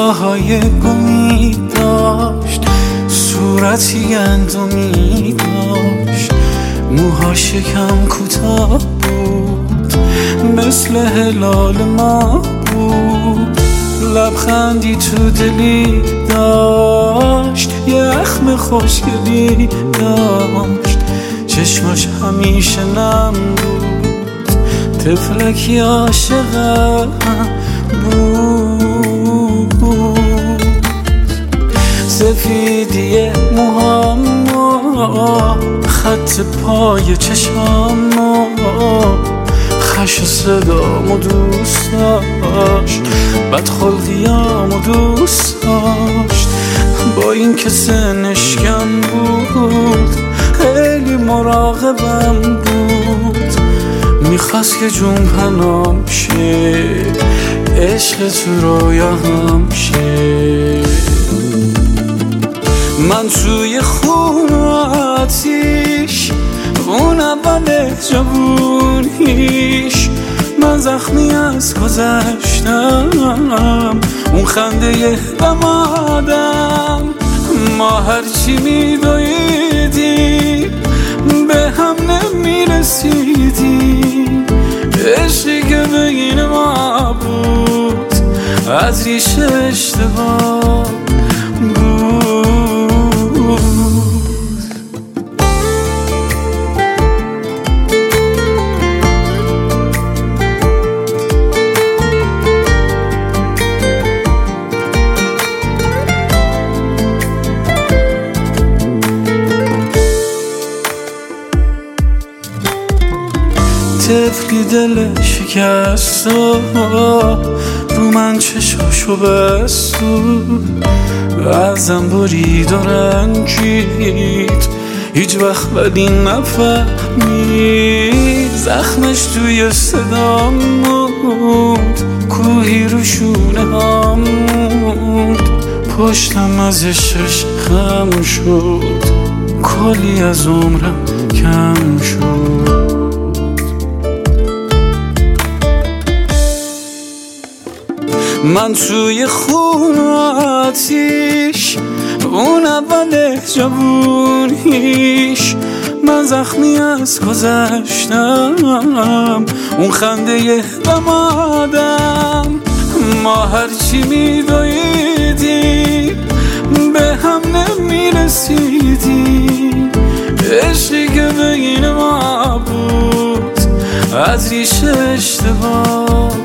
ریاهای گمی داشت، صورتی گندمی داشت، موهاش یکم کوتاه بود، مثل هلال ما بود. لبخندی تو دلی داشت، یه اخم خوشگلی داشت، چشماش همیشه نم بود، طفلکی عاشقم بود. سفیدی موهام، خط پای چشام، خش و صدامو دوست داشت، بدخلقیامو دوست داشت. با این که سنش کم بود، خیلی مراقبم بود، میخواست که جون پنام شه، عشق تو رویاهم شه. من توی خون آتیش، اون اول جوونیش، من زخمی از گذشتم، اون خنده دمادم. ما هرچی میدویدیم به هم نمیرسیدیم، عشقی که بین ما بود از ریشه اشتباه بود. طفلی دل شکست رو من چشاشو بست، ازم برید و رنجید، هیچ وقت ولی نفهمید. زخمش توی صدام موند، کوهی رو شونه هم موند، پشتم از عشقش خم شد، کلی از عمرم کم شد. من توی خون آتیش، اون اول جوونیش، من زخمی از گذشتم، اون خنده دمادم. ما هرچی میدویدیم به هم نمیرسیدیم، عشقی که بین ما بود از ریشه اشتباه